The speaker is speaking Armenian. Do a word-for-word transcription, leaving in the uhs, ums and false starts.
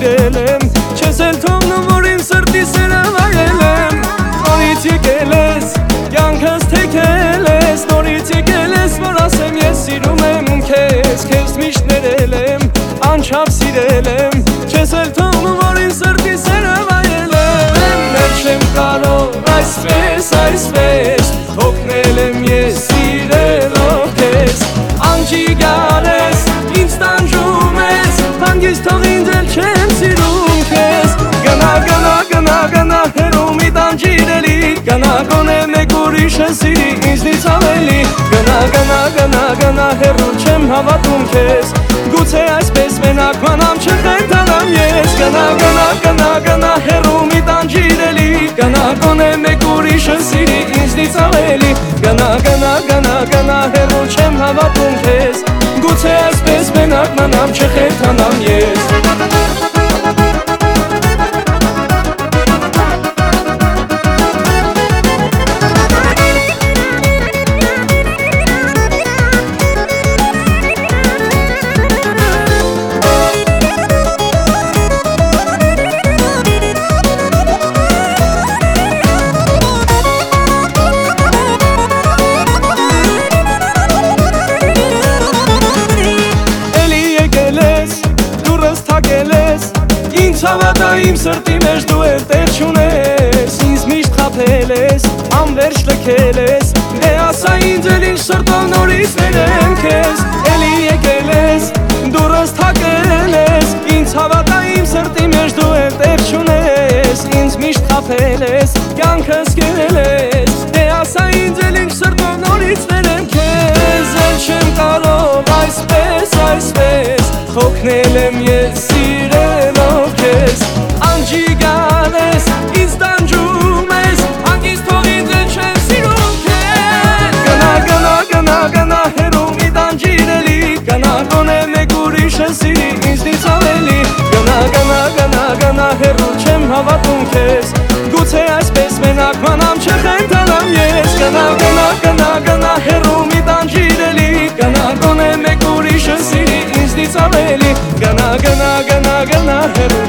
սիրել եմ Չես էլ թողնում որ իմ սրտի սերը վայել եմ Նորից եկել ես, կյանքս թեքել ես Նորից եկել ես, որ ասեմ ես սիրում եմ քեզ Քեզ միշտ ներել եմ, անչափ սիրել եմ Չես էլ թողնում որ իմ սրտի սերը վայել եմ Մեր չեմ կարող այսպես, այսպես Հոգնել եմ ես սիրելով քեզ Անջի գալես, ինձ տանջում ես Հանգիստ թող ինձ էլ չեմ սիրում քեզ Գնա, գնա, գնա, գնա, հեռու մի տանջիր էլի Գնա, գոնե մեկ ուրիշը սիրի ինձնից ավելի Գնա, գնա, գնա, գնա, հեռու չեմ հավատում քեզ Գուցե այսպես մենակ մանամ չխենթանամ ես Գնա, գնա, գնա, գնա, հեռու մի տանջիր էլի Գնա, գոնե մեկ ուրիշը սիրի ինձնից ավելի Գնա, գնա, գնա, գնա, հեռու չեմ հավատում քեզ Գուցե այսպես մենակ մանամ չխենթանամ ես Ինձ հավատա իմ սրտի մեջ դու էլ տեղ չունես Ինձ միշտ խաբել ես, անվերջ լքել ես Դե ասա ինձ էլ ինչ սրտով նորից ներեմ քեզ Էլի եկել ես, դուրս թակել ես Ինձ հավատա իմ սրտի մեջ դու էլ տեղ չունես Ինձ միշտ խաբել ես, կյանքս կերել ես Դե ասա ինձ էլ ինչ սրտով նորից ներեմ քեզ Էլ չեմ կարող այսպես, այսպես Հոգնել եմ ես սիրելով քեզ Անջի գալես, ինձ տանջում ես Հանգիստ թող ինձ էլ չեմ սիրում քեզ Գնա, գնա, գնա, գնա, հեռու մի տանջիր էլի Գնա, գոնե մեկ ուրիշը սիրի ինձնից ավելի Գնա, գնա, գնա, գնա, հեռու չեմ հավատում քեզ Գուցե այսպես մենակ մանամ չխենթանամ ես Գնա, գնա, գնա, գնա, հեռու մի տանջիր էլի Գնա, գոնե մեկ ուրիշը սիրի ինձնից ավելի Գնա, գնա, գնա, գնա, հեռու